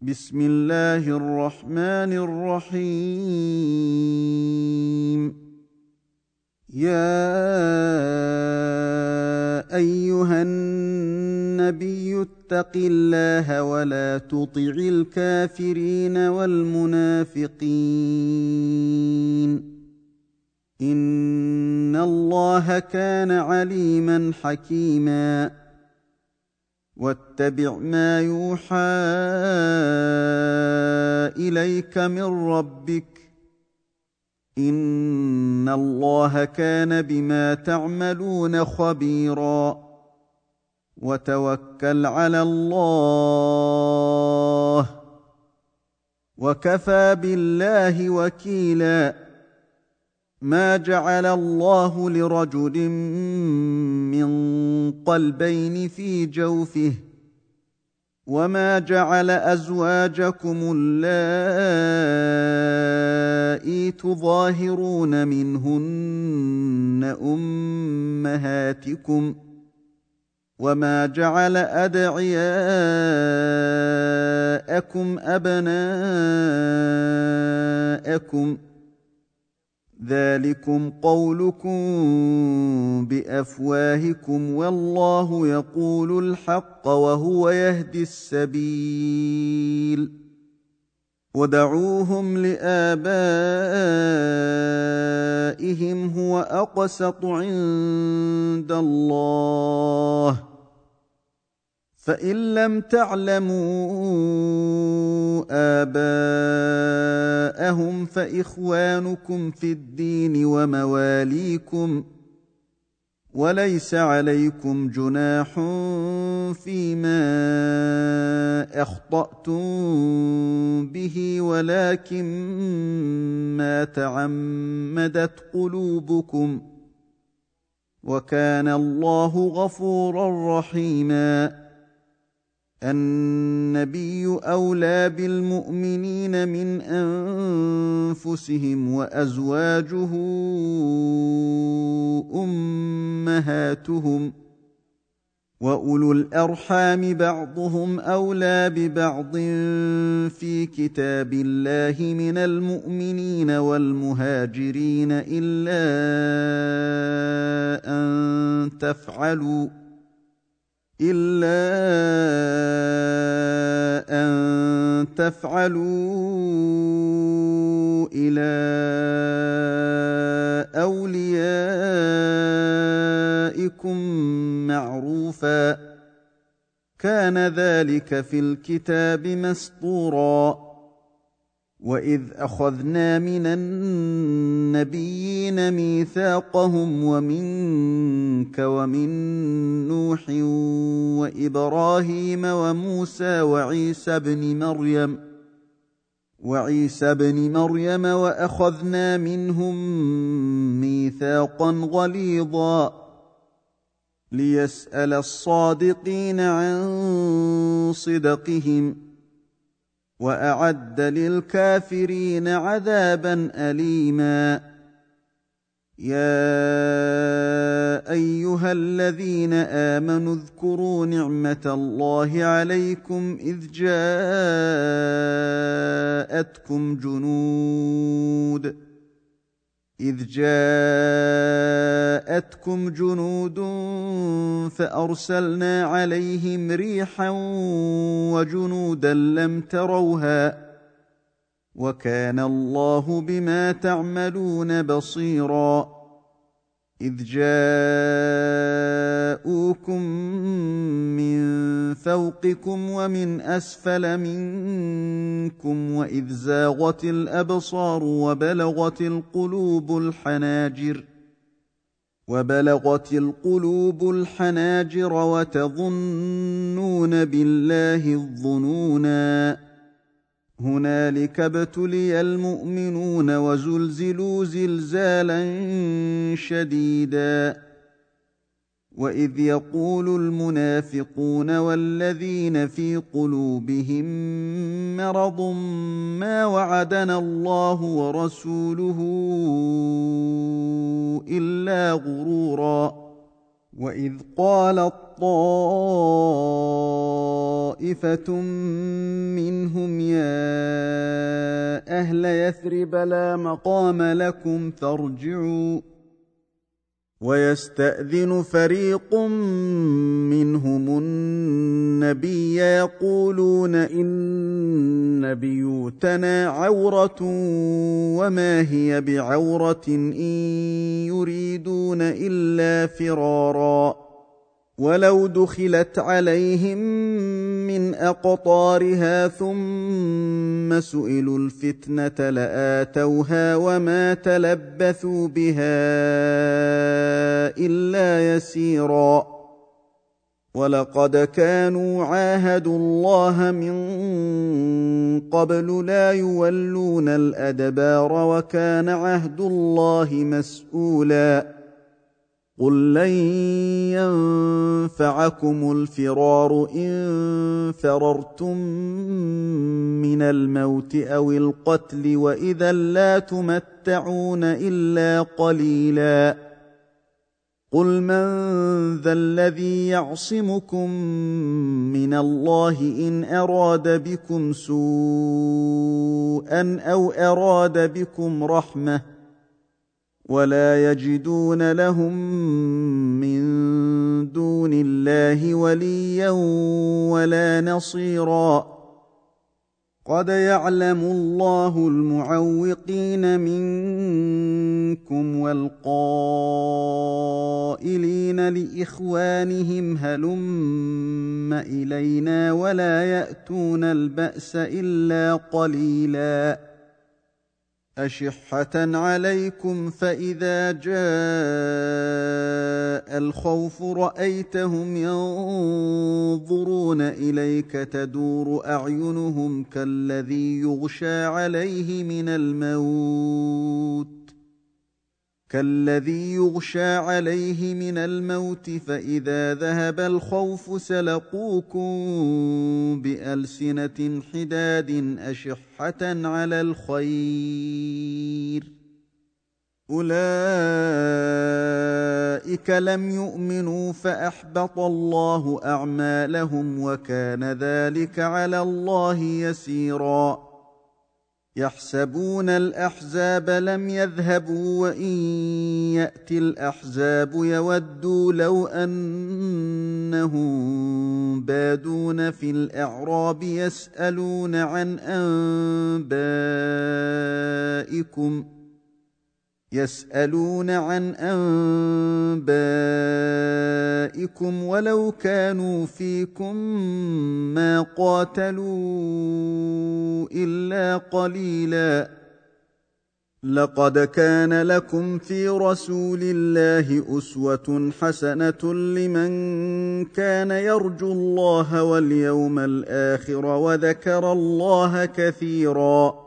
بسم الله الرحمن الرحيم. يا أيها النبي اتق الله ولا تطع الكافرين والمنافقين، إن الله كان عليما حكيما. واتبع ما يوحى إليك من ربك، إن الله كان بما تعملون خبيرا. وتوكل على الله، وكفى بالله وكيلا. ما جعل الله لرجل من قلبين في جوفه، وما جعل أزواجكم اللائي تظاهرون منهن أمهاتكم، وما جعل أدعياءكم أبناءكم، ذلكم قولكم بأفواهكم، والله يقول الحق وهو يهدي السبيل. ودعوهم لآبائهم هو أقسط عند الله، فإن لم تعلموا آباءهم فإخوانكم في الدين ومواليكم، وليس عليكم جناح فيما أخطأتم به، ولكن ما تعمدت قلوبكم، وكان الله غفورا رحيما. النبي أولى بالمؤمنين من أنفسهم، وأزواجه أمهاتهم، وأولو الأرحام بعضهم أولى ببعض في كتاب الله من المؤمنين والمهاجرين إلا أن تفعلوا إلى أوليائكم معروفا، كان ذلك في الكتاب مسطورا. وإذ أخذنا من النبيين ميثاقهم ومنك ومن نوح وإبراهيم وموسى وعيسى بن مريم، وأخذنا منهم ميثاقا غليظا، ليسأل الصادقين عن صدقهم، وأعد للكافرين عذابا أليما. يا أيها الذين آمنوا اذكروا نعمة الله عليكم إذ جاءتكم جنود فأرسلنا عليهم ريحا وجنودا لم تروها، وكان الله بما تعملون بصيرا. إذ جاءوكم من فوقكم ومن أسفل منكم، وإذ زاغت الأبصار وبلغت القلوب الحناجر وتظنون بالله الظنونا. هنالك ابتلي المؤمنون وزلزلوا زلزالا شديدا. وإذ يقول المنافقون والذين في قلوبهم مرض ما وعدنا الله ورسوله إلا غرورا. وإذ قالت طائفة منهم يا أهل يثرب لا مقام لكم فارجعوا ويستأذن فريق منهم النبي يقولون إن بيوتنا عورة وما هي بعورة إن يريدون إلا فرارا ولو دخلت عليهم من أقطارها ثم سئلوا الفتنة لآتوها وما تلبثوا بها إلا يسيرا ولقد كانوا عاهدوا الله من قبل لا يولون الأدبار وكان عهد الله مسؤولا قل لن ينفعكم الفرار إن فررتم من الموت أو القتل وإذا لا تمتعون إلا قليلا قل من ذا الذي يعصمكم من الله إن أراد بكم سوءا أو أراد بكم رحمة ولا يجدون لهم من دون الله وليا ولا نصيرا قد يعلم الله المعوقين منكم والقائلين لإخوانهم هلم إلينا ولا يأتون البأس إلا قليلا أشحة عليكم فإذا جاء الخوف رأيتهم ينظرون إليك تدور أعينهم كالذي يغشى عليه من الموت فإذا ذهب الخوف سلقوكم بألسنة حداد أشحة على الخير أولئك لم يؤمنوا فأحبط الله أعمالهم وكان ذلك على الله يسيرا يحسبون الأحزاب لم يذهبوا وإن يأتي الأحزاب يودوا لو أنهم بادون في الأعراب يسألون عن أنبائكم ولو كانوا فيكم ما قاتلوا إلا قليلا لقد كان لكم في رسول الله أسوة حسنة لمن كان يرجو الله واليوم الآخر وذكر الله كثيرا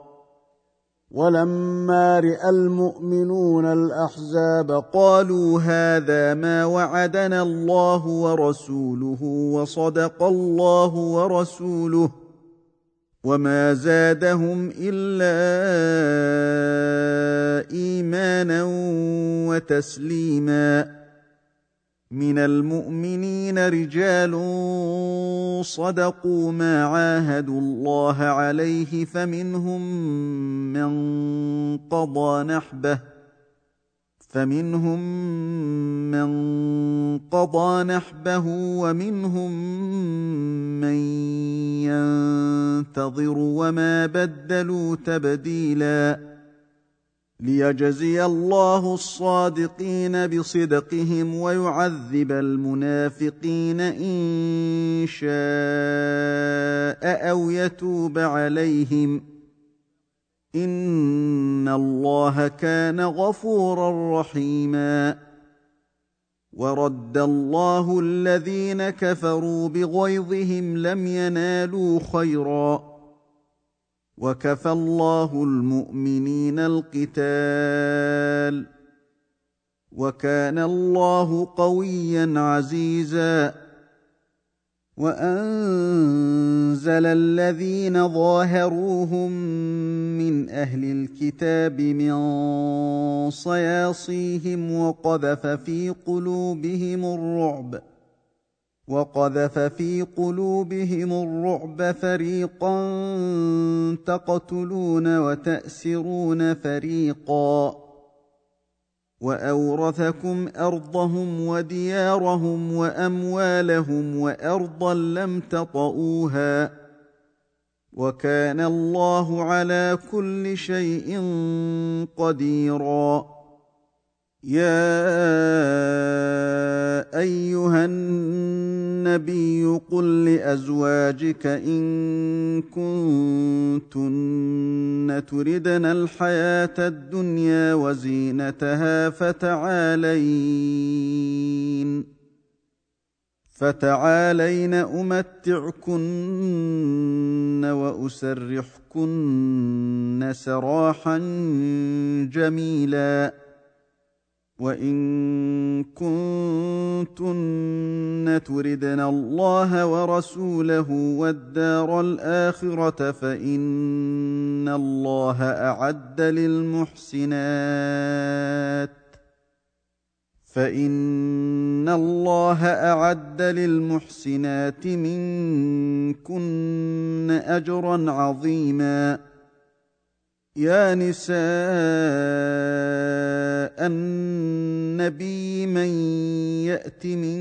ولما رأى المؤمنون الأحزاب قالوا هذا ما وعدنا الله ورسوله وصدق الله ورسوله وما زادهم إلا إيمانا وتسليما من المؤمنين رجال صدقوا ما عاهدوا الله عليه فمنهم من قضى نحبه ومنهم من ينتظر وما بدلوا تبديلا ليجزي الله الصادقين بصدقهم ويعذب المنافقين إن شاء أو يتوب عليهم إن الله كان غفورا رحيما ورد الله الذين كفروا بغيظهم لم ينالوا خيرا وكفى الله المؤمنين القتال وكان الله قويا عزيزا وأنزل الذين ظاهروهم من أهل الكتاب من صياصيهم وقذف في قلوبهم الرعب وقذف في قلوبهم الرعب فريقا تقتلون وتأسرون فريقا وأورثكم أرضهم وديارهم وأموالهم وأرضا لم تطئوها وكان الله على كل شيء قديرا يا أيها النبي قل لأزواجك إن كنتن تردن الحياة الدنيا وزينتها فتعالين أمتعكن وأسرحكن سراحا جميلا وإن كنتن تردن الله ورسوله والدار الآخرة فإن الله أعد للمحسنات منكن أجرا عظيما يا نساء النبي من يأت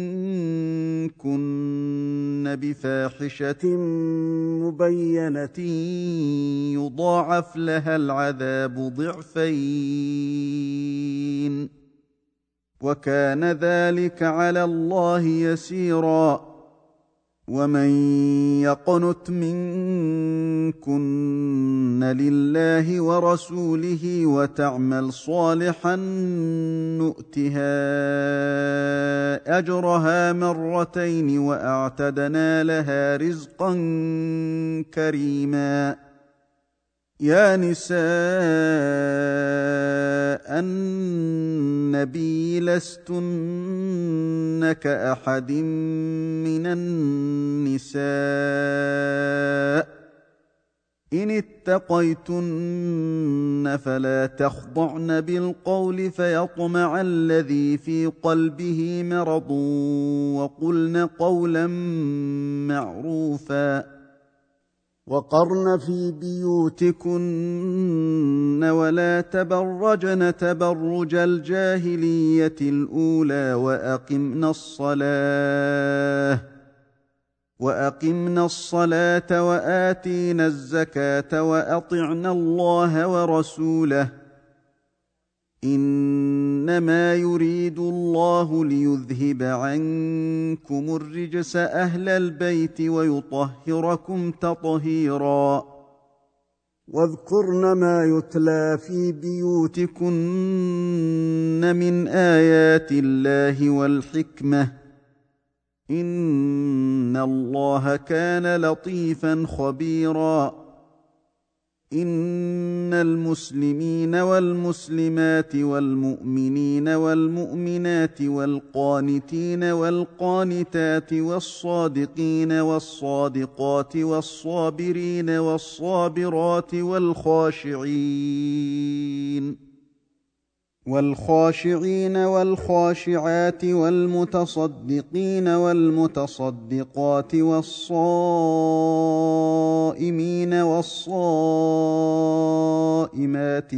منكن بفاحشة مبينة يضاعف لها العذاب ضعفين وكان ذلك على الله يسيرا ومن يقنت منكن لله ورسوله وتعمل صالحا نؤتها أجرها مرتين وأعتدنا لها رزقا كريما يا نساء النبي لستن كأحد من النساء إن اتقيتن فلا تخضعن بالقول فيطمع الذي في قلبه مرض وقلن قولا معروفا وقرن في بيوتكن ولا تبرجن تبرج الجاهلية الأولى وأقمنا الصلاة وآتينا الزكاة وأطعنا الله ورسوله إنما يريد الله ليذهب عنكم الرجس أهل البيت ويطهركم تطهيرا واذكرن ما يتلى في بيوتكن من آيات الله والحكمة إن الله كان لطيفا خبيرا إن المسلمين والمسلمات والمؤمنين والمؤمنات والقانتين والقانتات والصادقين والصادقات والصابرين والصابرات والخاشعين والخاشعات والمتصدقين والمتصدقات والصائمين والصائمات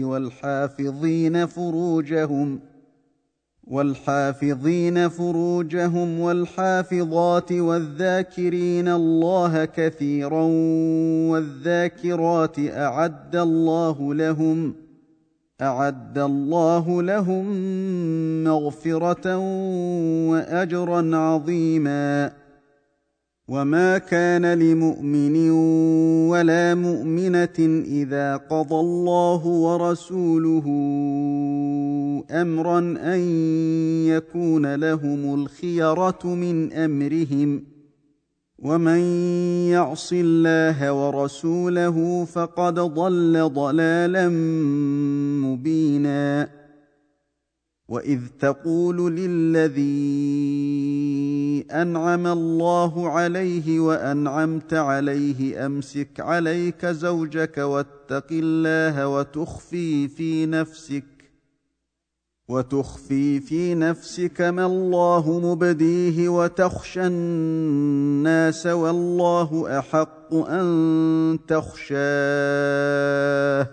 والحافظين فروجهم والحافظات والذاكرين الله كثيرا والذاكرات أعد الله لهم مغفرة وأجرا عظيما وما كان لمؤمن ولا مؤمنة إذا قضى الله ورسوله أمرا أن يكون لهم الخيرة من أمرهم ومن يعص الله ورسوله فقد ضل ضلالا مبينا وإذ تقول للذي أنعم الله عليه وأنعمت عليه أمسك عليك زوجك واتق الله وتخفي في نفسك ما الله مبديه وتخشى الناس والله أحق أن تخشاه.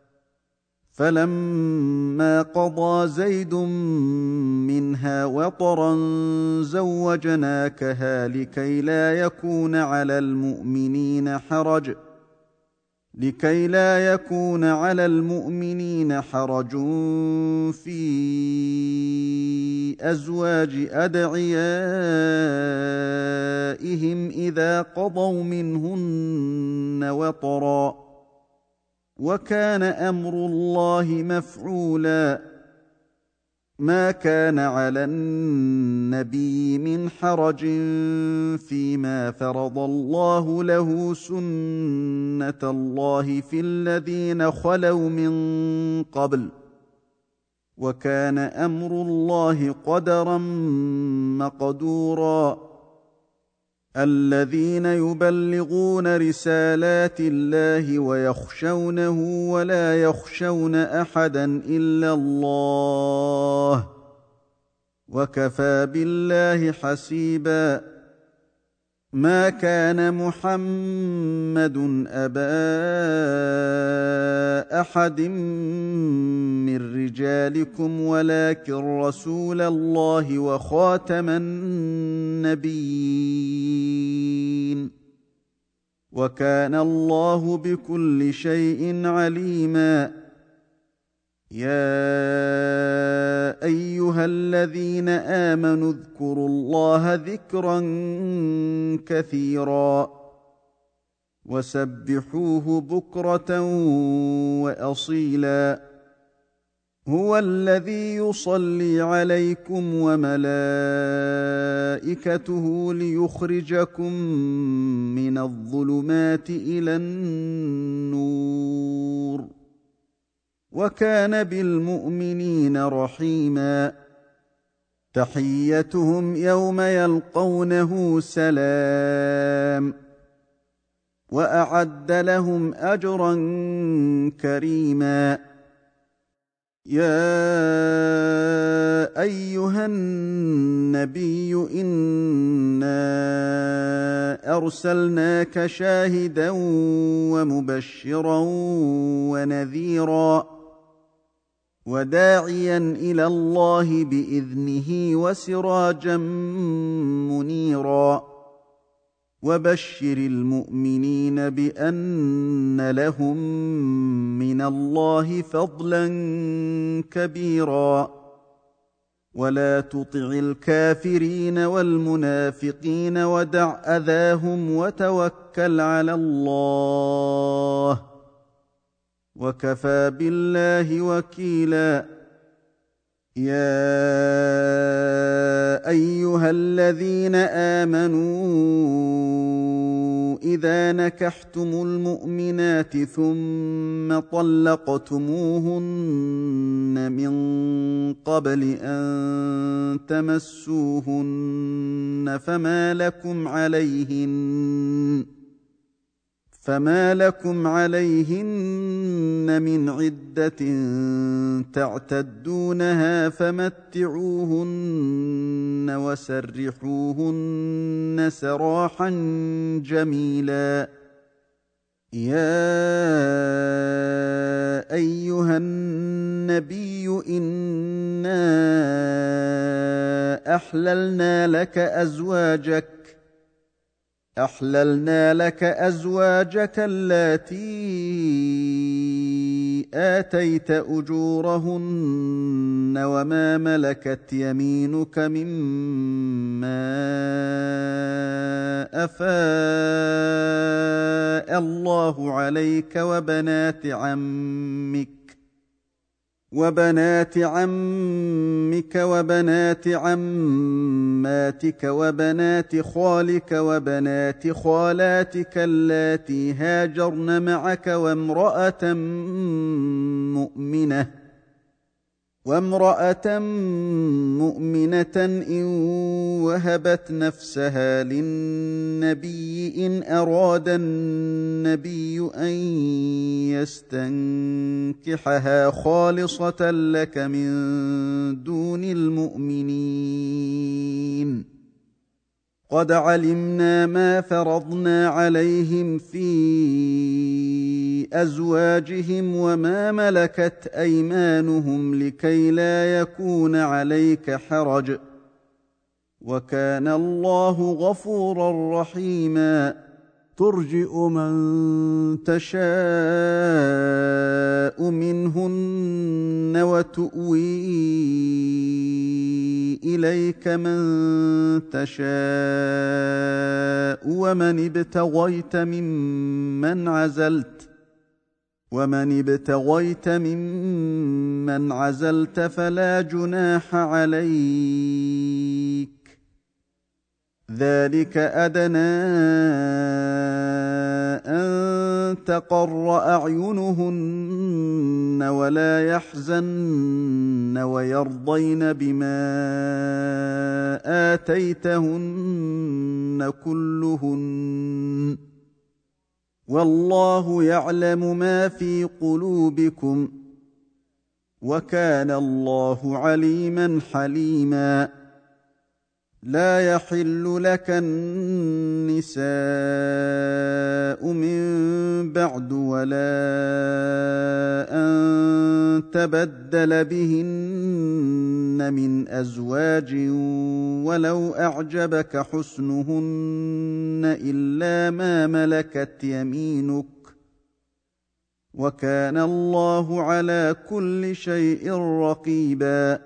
فلما قضى زيد منها وطرا زوجناكها لكي لا يكون على المؤمنين حرج في أزواج أدعيائهم إذا قضوا منهن وطرا، وكان أمر الله مفعولا. ما كان على النبي من حرج فيما فرض الله له، سنة الله في الذين خلوا من قبل، وكان أمر الله قدرا مقدورا. الذين يبلغون رسالات الله ويخشونه ولا يخشون أحدا إلا الله، وكفى بالله حسيبا. ما كان محمد أبا أحد من رجالكم ولكن رسول الله وخاتم النبيين، وكان الله بكل شيء عليما. يا أيها الذين آمنوا اذكروا الله ذكرا كثيرا وسبحوه بكرة وأصيلا. هو الذي يصلي عليكم وملائكته ليخرجكم من الظلمات إلى النور، وكان بالمؤمنين رحيما. تحيتهم يوم يلقونه سلام، وأعد لهم أجرا كريما. يا أيها النبي إنا أرسلناك شاهدا ومبشرا ونذيرا وداعيا إلى الله بإذنه وسراجا منيرا. وبشر المؤمنين بأن لهم من الله فضلا كبيرا. ولا تطع الكافرين والمنافقين ودع أذاهم وتوكل على الله، وكفى بالله وكيلا. يا أيها الذين آمنوا إذا نكحتم المؤمنات ثم طلقتموهن من قبل أن تمسوهن فما لكم عليهن من عدة تعتدونها فمتعوهن وسرحوهن سراحا جميلا. يا أيها النبي إنا أحللنا لك أزواجك اللاتي آتيت أجورهن وما ملكت يمينك مما أفاء الله عليك وبنات عمك وبنات عماتك وبنات خالك وبنات خالاتك اللاتي هاجرن معك وامرأة مؤمنة إن وهبت نفسها للنبي إن أراد النبي أن يستنكحها خالصة لك من دون المؤمنين قد علمنا ما فرضنا عليهم في أزواجهم وما ملكت أيمانهم لكي لا يكون عليك حرج وكان الله غفورا رحيما ترجئ من تشاء منهن وتؤوي إليك من تشاء ومن ابتغيت ممن عزلت فلا جناح عليك ذلك أدنى أن تقر أعينهن ولا يحزن ويرضين بما آتيتهن كلهن والله يعلم ما في قلوبكم وكان الله عليما حليما لا يحل لك النساء من بعد ولا أن تبدل بهن من أزواج ولو أعجبك حسنهن إلا ما ملكت يمينك وكان الله على كل شيء رقيبا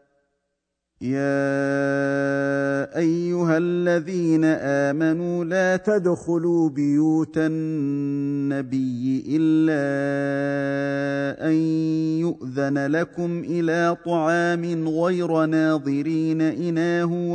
يا أيها الذين آمنوا لا تدخلوا بيوت النبي إلا أن يؤذن لكم إلى طعام غير ناظرين إناه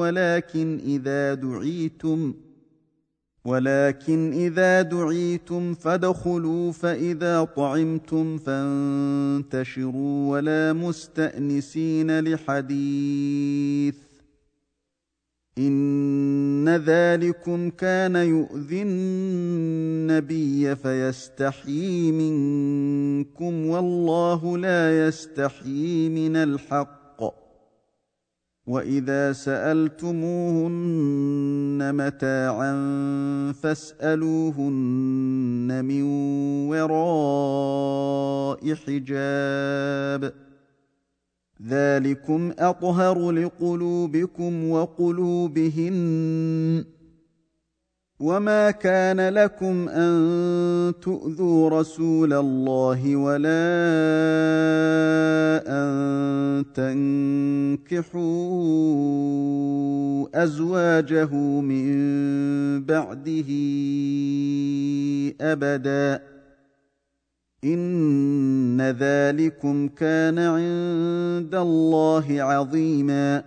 ولكن إذا دعيتم فادخلوا فإذا طعمتم فانتشروا ولا مستأنسين لحديث إن ذلكم كان يؤذي النبي فيستحيي منكم والله لا يستحيي من الحق وإذا سألتموهن متاعا فاسألوهن من وراء حجاب ذلكم أطهر لقلوبكم وقلوبهن وما كان لكم أن تؤذوا رسول الله ولا أن تنكحوا أزواجه من بعده أبدا إن ذلكم كان عند الله عظيما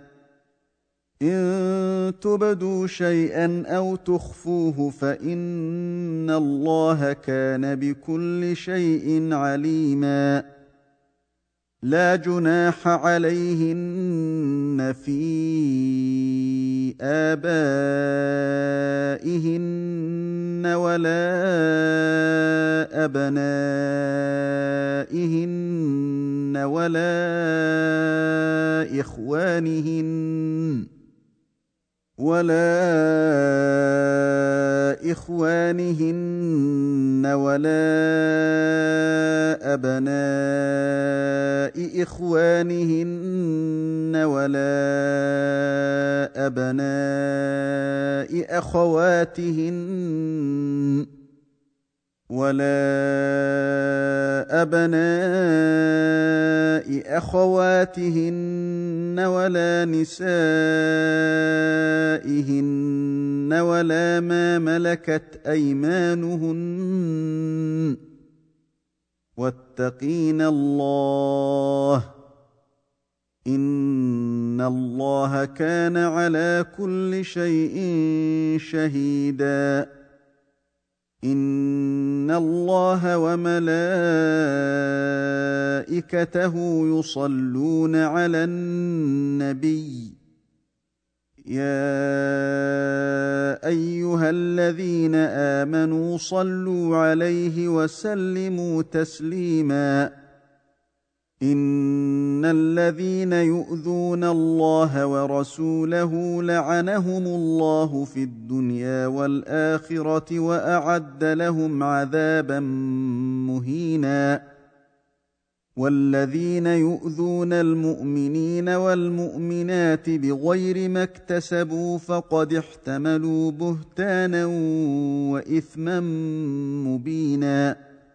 إن تبدوا شيئا أو تخفوه فإن الله كان بكل شيء عليما لا جناح عليهن في آبائهن ولا أبنائهن ولا إخوانهن ولا أبناء إخوانهن ولا أبناء أخواتهن ولا نسائهن ولا ما ملكت أيمانهن واتقين الله إن الله كان على كل شيء شهيدا إن الله وملائكته يصلون على النبي يا أيها الذين آمنوا صلوا عليه وسلموا تسليما إن الذين يؤذون الله ورسوله لعنهم الله في الدنيا والآخرة وأعد لهم عذابا مهينا والذين يؤذون المؤمنين والمؤمنات بغير ما اكتسبوا فقد احتملوا بهتانا وإثما مبينا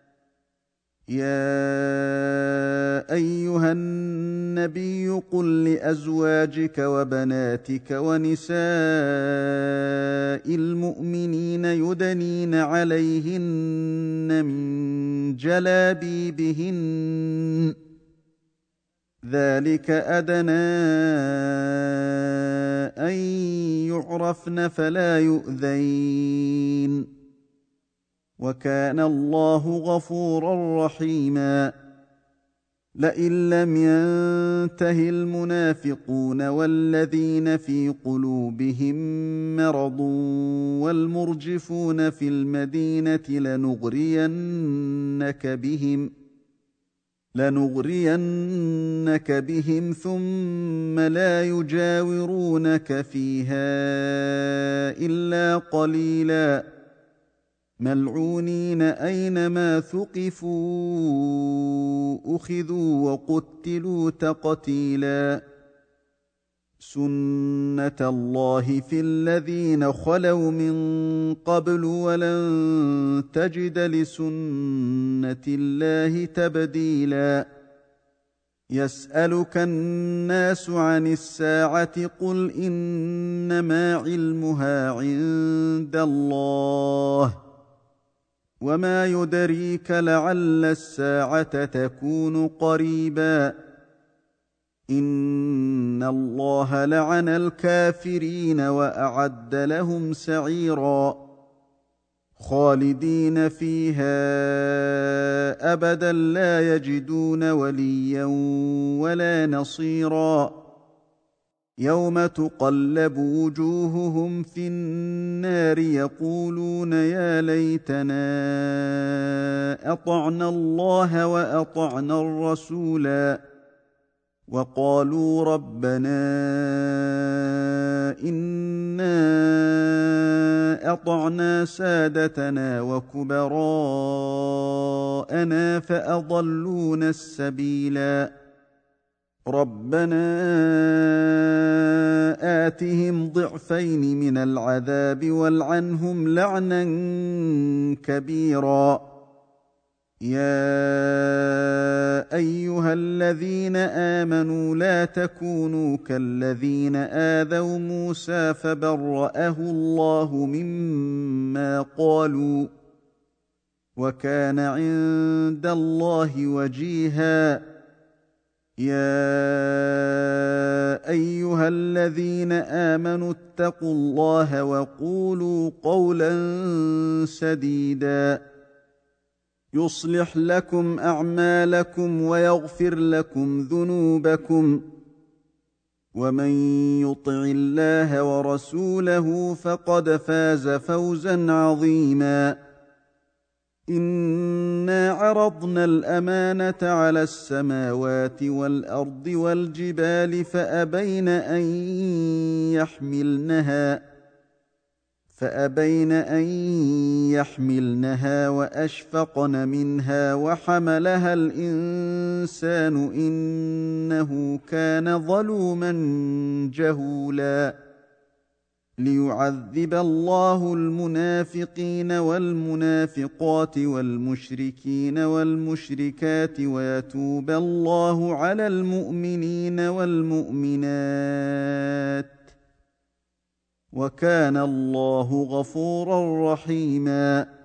يا أيها النبي قل لأزواجك وبناتك ونساء المؤمنين يدنين عليهن من جلابيبهن ذلك أدنى أن يعرفن فلا يؤذين وكان الله غفورا رحيما لئن لم ينته المنافقون والذين في قلوبهم مرض والمرجفون في المدينة لنغرينك بهم ثم لا يجاورونك فيها إلا قليلا ملعونين أينما ثقفوا أخذوا وقتلوا تقتيلا سنة الله في الذين خلوا من قبل ولن تجد لسنة الله تبديلا يسألك الناس عن الساعة قل إنما علمها عند الله وما يدريك لعل الساعة تكون قريبا إن الله لعن الكافرين وأعد لهم سعيرا خالدين فيها أبدا لا يجدون وليا ولا نصيرا يوم تقلب وجوههم في النار يقولون يا ليتنا أطعنا الله وأطعنا الرسولا وقالوا ربنا إنا أطعنا سادتنا وكبراءنا فأضلونا السبيلا ربنا آتهم ضعفين من العذاب والعنهم لعنا كبيرا يا أيها الذين آمنوا لا تكونوا كالذين آذوا موسى فبرأه الله مما قالوا وكان عند الله وجيها يا أيها الذين آمنوا اتقوا الله وقولوا قولا سديدا يصلح لكم أعمالكم ويغفر لكم ذنوبكم ومن يطع الله ورسوله فقد فاز فوزا عظيما إنا عرضنا الأمانة على السماوات والأرض والجبال فأبين أن يحملنها وأشفقن منها وحملها الإنسان إنه كان ظلوما جهولا ليعذب الله المنافقين والمنافقات والمشركين والمشركات ويتوب الله على المؤمنين والمؤمنات وكان الله غفورا رحيما